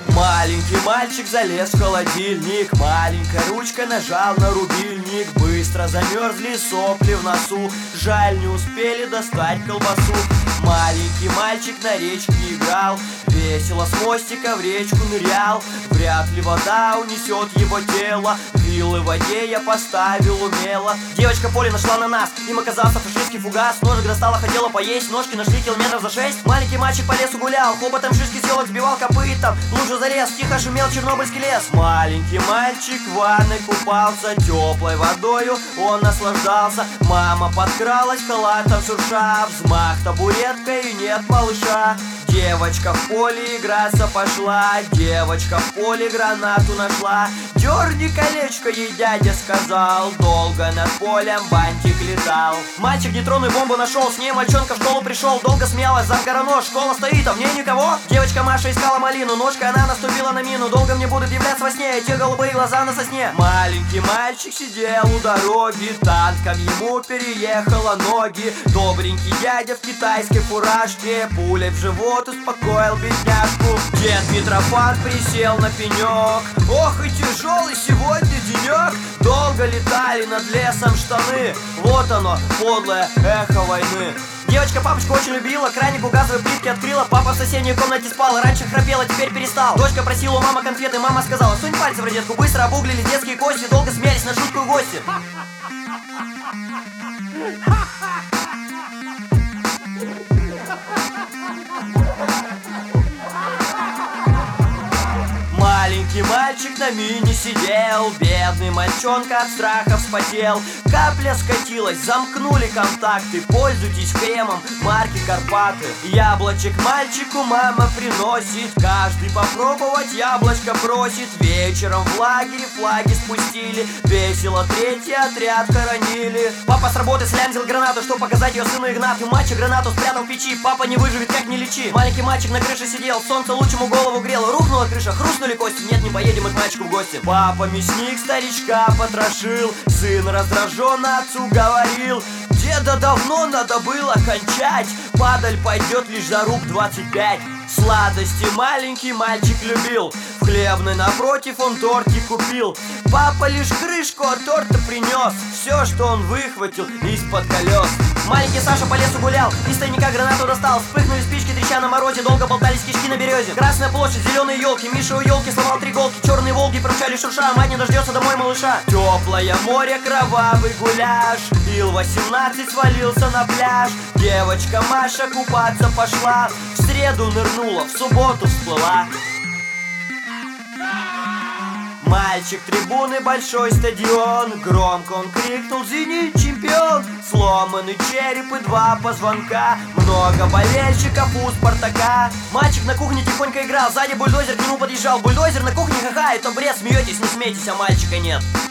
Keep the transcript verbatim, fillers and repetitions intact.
Маленький мальчик залез в холодильник, маленькой ручкой нажал на рубильник. Быстро замерзли сопли в носу, жаль, не успели достать колбасу. Маленький мальчик на речке играл, весело с мостика в речку нырял. Вряд ли вода унесет его тело, вилы в воде я поставил умело. Девочка Поля нашла ананас, им оказался фашистский фугас. Ножик достала, хотела поесть, ножки нашли километров за шесть. Маленький мальчик по лесу гулял, хоботом шишки съел, отбивал копытом. В лужу залез, тихо шумел чернобыльский лес. Маленький мальчик в ванной купался, теплой водою он наслаждался. Мама подкралась, халатом шурша, взмах табуреткой и нет малыша. Девочка в поле играться пошла, девочка в поле гранату нашла. Дерни колечко, ей дядя сказал, долго над полем бантик летал. Мальчик нейтронную бомбу нашел, с ней мальчонка в школу пришел. Долго смеялась, замкарано, школа стоит, а в ней никого. Девочка Маша искала малину, ножкой она наступила на мину. Долго мне будут являться во сне эти голубые глаза на сосне. Маленький мальчик сидел у дороги, танком ему переехало ноги. Добренький дядя в китайской фуражке пулей в живот успокоил бедняжку. Дед Митрофан присел на пенек, ох и тяжелый сегодня денек. Долго летали над лесом штаны, вот оно, подлое эхо войны. Девочка папочку очень любила, краник у газовой плитки открыла. Папа в соседней комнате спал, раньше храпел, а теперь перестал. Дочка просила у мамы конфеты, мама сказала, сунь пальцы в розетку. Быстро обуглились детские кости, долго смеялись на шутку гости. Маленький мальчик на мине сидел, бедный мальчонка от страха вспотел. Капля скатилась, замкнули контакты, пользуйтесь кремом марки Карпаты. Яблочек мальчику мама приносит, каждый попробовать яблочко просит. Вечером в лагере флаги спустили, весело третий отряд хоронили. Папа с работы слямзил гранату, чтобы показать ее сыну Игнату. Мальчик гранату спрятал в печи, папа не выживет, как не лечи. Маленький мальчик на крыше сидел, солнце лучом ему голову грело. Рухнула крыша, хрустнули кости, нет, не поедем мы к мальчику в гости. Папа мясник старичка потрошил, сын раздраженно отцу говорил, деда давно надо было кончать, падаль пойдет лишь за руб двадцать пять. Сладости маленький мальчик любил, в хлебной напротив он тортик купил. Папа лишь крышку от торта принес, все, что он выхватил из-под колес. Маленький Саша по лесу гулял, из тайника гранату достал. Вспыхнули спички, треща на морозе, долго болтались кишки на березе. Красная площадь, зеленые елки, Миша у елки сломал три голки. Черные волги промчали шурша, мать не дождется домой малыша. Теплое море, кровавый гуляш, Ил восемнадцать свалился на пляж. Девочка Маша купаться пошла, в среду нырнула, в субботу всплыла. Мальчик трибуны, большой стадион, громко он крикнул: «Зенит чемпион!» Сломанный череп и два позвонка, много болельщиков у Спартака. Мальчик на кухне тихонько играл, сзади бульдозер к нему подъезжал. Бульдозер на кухне, ха-ха, это бред, смеетесь, не смейтесь, а мальчика нет.